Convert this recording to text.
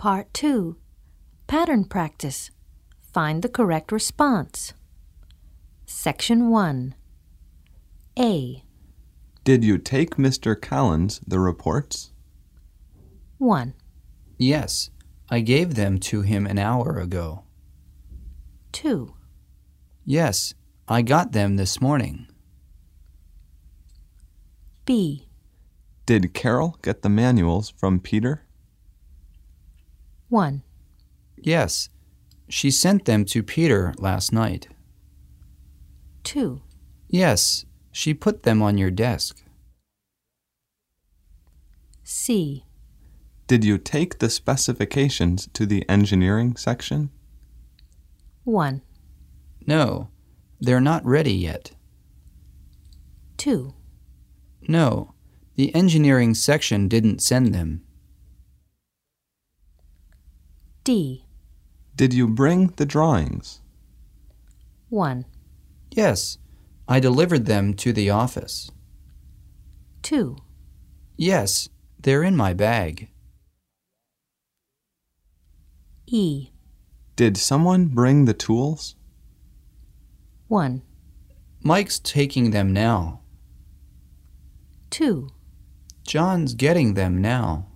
Part 2. Pattern practice. Find the correct response. Section 1. A. Did you take Mr. Collins the reports? 1, Yes, I gave them to him an hour ago. 2, Yes, I got them this morning. B. Did Carol get the manuals from Peter? 1, Yes, she sent them to Peter last night. 2, Yes, she put them on your desk. C. Did you take the specifications to the engineering section? 1, No, they're not ready yet. 2, No, the engineering section didn't send them. D. Did you bring the drawings? 1, Yes, I delivered them to the office. 2, Yes, they're in my bag. E. Did someone bring the tools? 1, Mike's taking them now. 2, John's getting them now.